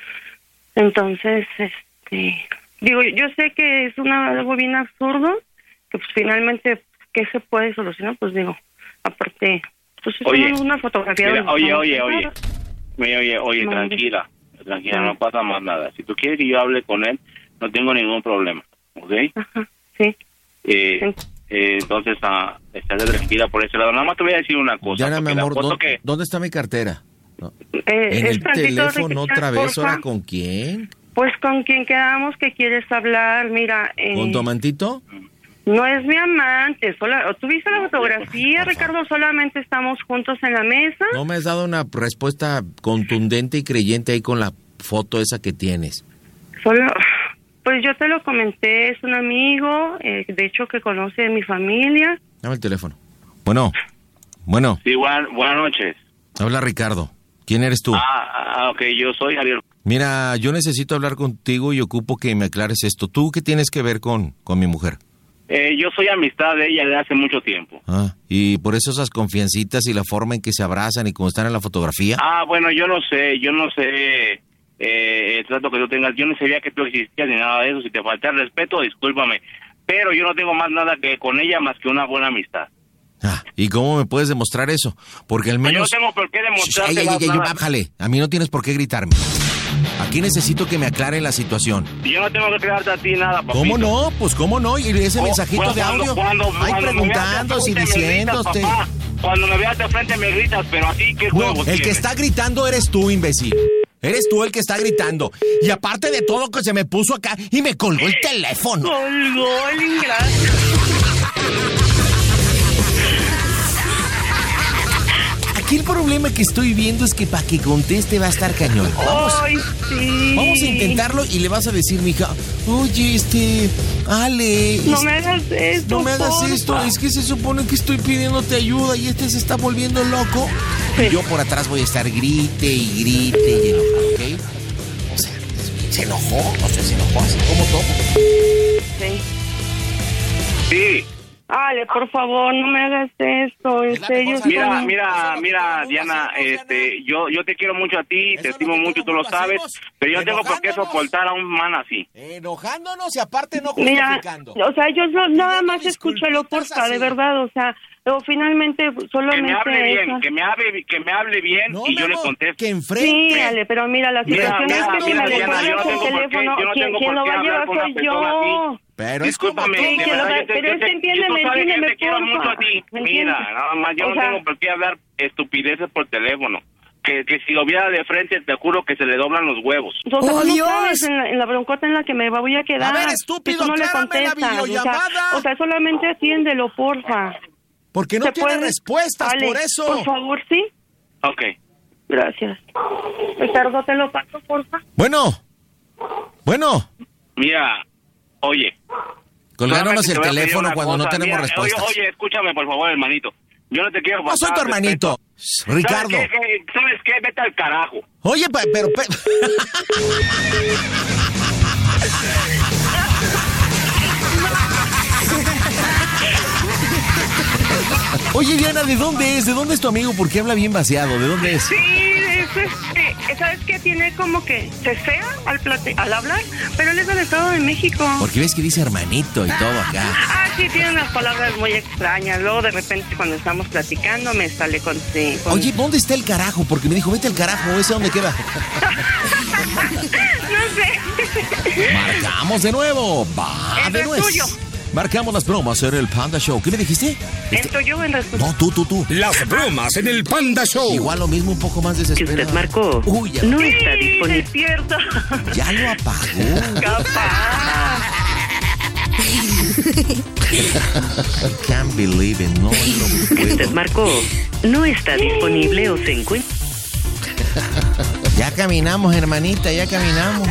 Entonces, este, digo, yo sé que es una, algo bien absurdo, que pues finalmente, ¿qué se puede solucionar? Pues digo, aparte, pues es Oye, una fotografía. Mira, donde oye, estamos oye, oye, sentados. oye, oye, oye, Mande. tranquila, tranquila, Ah. no pasa más nada. Si tú quieres que yo hable con él, no tengo ningún problema, ¿ok? Ajá, sí. Eh, Sí. eh, entonces, ah, estate tranquila por ese lado. Nada más te voy a decir una cosa. Diana, mi porque la amor, foto ¿dónde, que- dónde está mi cartera? No. Eh, ¿En es el tantito, teléfono Ricardo, otra vez? porfa. ¿Ahora con quién? Pues con quien quedamos que quieres hablar, mira. Eh, ¿Con tu amantito? No es mi amante, sola, ¿tú viste la fotografía, Ricardo? Solamente estamos juntos en la mesa. No me has dado una respuesta contundente y creyente ahí con la foto esa que tienes. Solo, pues yo te lo comenté, es un amigo, eh, de hecho que conoce a mi familia. Dame el teléfono. Bueno, bueno, Sí, buenas, buenas noches. habla Ricardo. ¿Quién eres tú? Ah, ah, ok, yo soy Javier. Mira, yo necesito hablar contigo y ocupo que me aclares esto. ¿Tú qué tienes que ver con, con mi mujer? Eh, yo soy amistad de ella de hace mucho tiempo. Ah, y por eso esas confiancitas y la forma en que se abrazan y cómo están en la fotografía. Ah, bueno, yo no sé, yo no sé eh, el trato que tú tengas. Yo no sabía que tú existías ni nada de eso. Si te falta el respeto, discúlpame. Pero yo no tengo más nada que con ella más que una buena amistad. Ah, ¿y cómo me puedes demostrar eso? Porque al Yo no menos... tengo por qué Shh, demostrarte ay, ay, más ay, ay, nada. bájale. A mí no tienes por qué gritarme. Aquí necesito que me aclaren la situación. Yo no tengo que crearte a ti nada, papito. ¿Cómo no? Pues cómo no. Y ese Oh, mensajito bueno, de cuando- audio. cuando- Ay, cuando me veas de preguntando y frente me diciéndote. gritas, papá. Cuando me veas de frente me gritas, pero así, ¿qué No, huevos el que tienes? está gritando eres tú, imbécil. Eres tú el que está gritando. Y aparte de todo que se me puso acá y me colgó el teléfono. Colgó el ingrato. Aquí el problema que estoy viendo es que para que conteste va a estar cañón. Vamos, Ay, sí. vamos a intentarlo y le vas a decir, mija, oye, este, Ale. No es- me hagas esto. No me hagas porfa. esto, es que se supone que estoy pidiéndote ayuda y este se está volviendo loco. y yo por atrás voy a estar grite y grite y enojado, ¿ok? O sea, se enojó, no sé, se enojó así como todo. Sí. Sí. Ale, por favor, no me hagas esto, en serio. Mira, mira, mira, Diana, este, yo, yo te quiero mucho a ti, te estimo mucho, tú lo sabes, pero yo no tengo por qué soportar a un man así. Enojándonos y aparte no Mira, justificando. o sea, yo no- nada más escúchalo, porfa, de verdad, o sea, pero finalmente solamente... Que me hable bien, eso. que me hable, que me hable bien y yo le contesto. Que Sí, Ale, pero mira, la Mira, situación mira, es que si mira, me le Diana, yo no pones el tengo por qué- teléfono, yo no quien, tengo quien por lo qué va a hablar llevar con una soy persona yo. así. Pero discúlpame, Sí, de que lo verdad, va- yo te- pero yo es te- que entiéndeme, tú sabes que entiéndeme, te quiero porfa. mucho a ti. ¿Me Mira, entiendes? nada más, yo O no sea- tengo por qué hablar estupideces por teléfono. Que, que si lo viera de frente, te juro que se le doblan los huevos. O sea, tú no sabes en la, en la broncota en la que me voy a quedar. A ver, estúpido, que tú no le aclárame la contestas, o sea, videollamada. o sea, solamente atiéndelo, porfa. Porque no ¿Se tiene puede? respuestas, Ale, por eso. Por favor, sí. Ok. Gracias. Ricardo, te lo paso, porfa. Bueno, bueno. Mira, oye. Colgándonos solamente el te voy a pedir teléfono una cuando no cosa. tenemos Mira, respuestas. Oye, oye, escúchame, por favor, hermanito. Yo no te quiero No soy tu faltar hermanito. respeto. Ricardo. ¿Sabes qué? ¿Qué? ¿Sabes qué? Vete al carajo. Oye, pe- pero... pe- Oye, Diana, ¿de dónde es? ¿De dónde es tu amigo? Porque habla bien vaciado. ¿De dónde es? Sí, es este, ¿sabes qué? Tiene como que cesea al, plate, al hablar, pero él es del Estado de México. Porque ves que dice hermanito y todo acá. Ah, sí, tiene unas palabras muy extrañas. Luego, de repente, cuando estamos platicando, me sale con... sí, con- Oye, ¿dónde está el carajo? Porque me dijo, vete al carajo, ¿ese dónde queda? No sé. Marcamos de nuevo. Va El de nuez. tuyo. Marcamos las bromas en el Panda Show. ¿Qué me dijiste? Esto yo en respuesta. No, tú, tú, tú. Las bromas en el Panda Show. Igual lo mismo, un poco más desesperado. Usted marcó. Uy, ya, No Sí, está es disponible. cierto. ya lo apagó. Capaz. I can't believe it. No, no Usted puedo. marcó. No está disponible o se encuentra. Ya caminamos, hermanita, ya caminamos.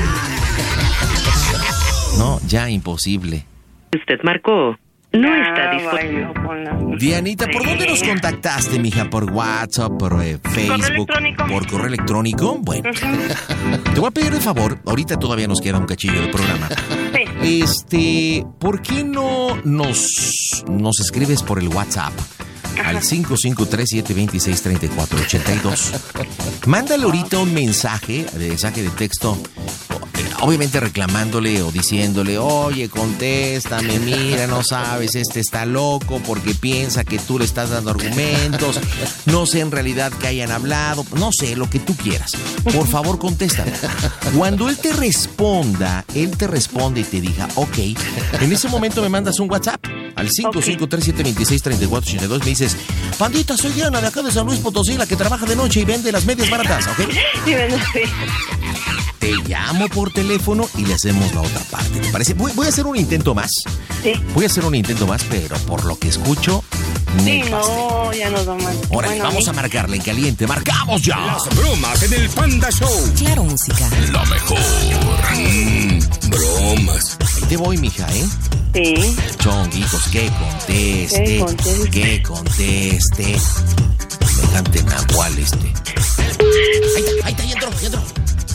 No, ya imposible. Usted marcó. No Ah, está disponible. bueno, ponla. Dianita, ¿por dónde nos contactaste, mija? ¿Por WhatsApp, por eh, Facebook? electrónico. ¿Por correo electrónico? Bueno, te voy a pedir el favor, ahorita todavía nos queda un cachillo de programa. Sí. Este, ¿por qué no nos, nos escribes por el WhatsApp? Al cinco cinco tres, siete dos seis, tres cuatro ocho dos. Mándale ahorita un mensaje, de mensaje de texto, obviamente reclamándole o diciéndole, oye, contéstame, mira, no sabes, este está loco porque piensa que tú le estás dando argumentos, no sé en realidad que hayan hablado, no sé, lo que tú quieras. Por favor, contéstame. Cuando él te responda, él te responde y te diga, ok, en ese momento me mandas un WhatsApp al cinco cinco tres, siete dos seis, tres cuatro ocho dos. Me dices, pandita, soy Diana de acá de San Luis Potosí, la que trabaja de noche y vende las medias baratas, ¿ok? Sí, bueno, sí. Te llamo por teléfono y le hacemos la otra parte, ¿te parece? Voy, voy a hacer un intento más. Sí. Voy a hacer un intento más, pero por lo que escucho, Sí, me pasé. no, ya nos vamos. Órale, Bueno, vamos sí. a marcarle en caliente. ¡Marcamos ya! Las bromas en el Panda Show. Claro, música. La mejor. Mm, bromas. Ahí te voy, mija, ¿eh? Sí. Chonguitos, que conteste, Que conteste. que conteste. Semejante nahual este. Ahí está, ahí está, ya entró, ya entró.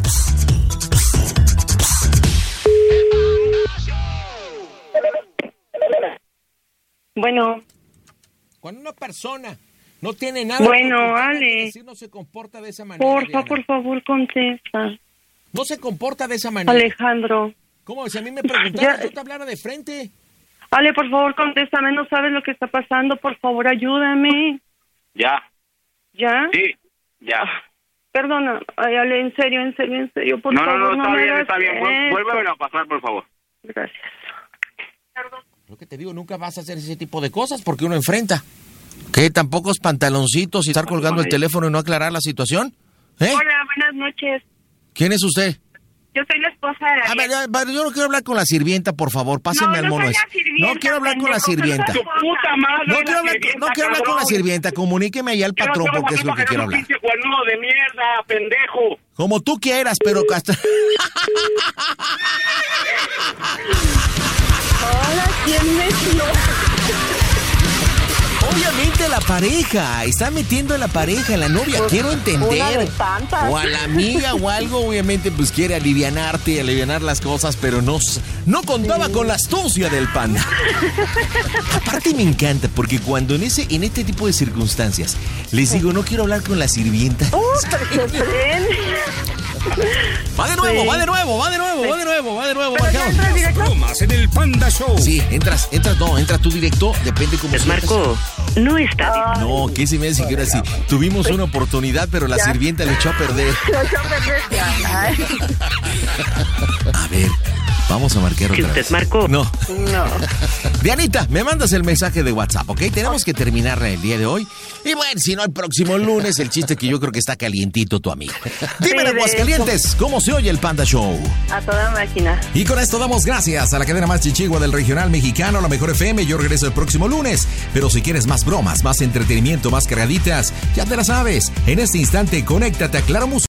Bueno, Cuando una persona no tiene nada Bueno, que Ale. decir, no se comporta de esa manera. porfa, Diana. por favor, contesta. No se comporta de esa manera. Alejandro. ¿Cómo? Si a mí me preguntaras, Ya- yo te hablara de frente. Ale, por favor, contéstame. No sabes lo que está pasando. Por favor, ayúdame. Ya. ¿Ya? Sí. Ya. Perdona. Ay, Ale, en serio, en serio, en serio. Por no, favor, no, no, está me bien, hagas está bien. Vuel- esto. Vuélvemelo a pasar, por favor. Gracias. Lo que te digo, nunca vas a hacer ese tipo de cosas porque uno enfrenta. ¿Qué? ¿Tan pocos pantaloncitos y estar colgando el teléfono y no aclarar la situación? ¿Eh? Hola, buenas noches. ¿Quién es usted? Yo soy la esposa de A ver, Daniel. a ver, yo no quiero hablar con la sirvienta, por favor. Pásenme No, al no mono soy ese. la sirvienta, No quiero hablar con la pendejo, sirvienta. soy Tu puta madre. No la quiero hablar, sirvienta, no quiero hablar con la cabrón. sirvienta. Comuníqueme ahí al Yo no patrón tengo porque es lo que para quiero un hablar. pinche cuernudo de mierda, pendejo. Como tú quieras, pero hasta... Hola, ¿quién me dio? Obviamente la pareja, está metiendo a la pareja, a la novia, Pues, quiero entender. una de tantas. O a la amiga o algo, obviamente, pues quiere alivianarte, alivianar las cosas, pero no, no contaba sí. con la astucia del panda. Aparte me encanta, porque cuando en ese, en este tipo de circunstancias les digo, no quiero hablar con la sirvienta. ¡Uh, pero se prende! Va de nuevo, Sí. va de nuevo, va de nuevo, va de nuevo, va de nuevo, Pero ya marcamos. entras directo. Bromas en el Panda Show. Sí, entras, entras, no, entra tú directo, depende cómo Usted sientas. marcó. No está. No, ¿qué se me hace que ahora sí? Tuvimos una oportunidad, pero la Ya. sirvienta le echó a perder. Lo echó a perder, ya. Ay. A ver, vamos a marcar Si otra usted vez. marcó. No. No. Dianita, me mandas el mensaje de WhatsApp, ¿ok? Tenemos que terminar el día de hoy. Y bueno, si no, el próximo lunes, el chiste que yo creo que está calientito tu amigo. Dime, Sí, de Aguascalientes, ¿cómo se oye el Panda Show? A toda máquina. Y con esto damos gracias a la cadena más chichigua del regional mexicano, la Mejor F M. Yo regreso el próximo lunes. Pero si quieres más bromas, más entretenimiento, más cargaditas, ya te la sabes. En este instante, conéctate a Claro Música.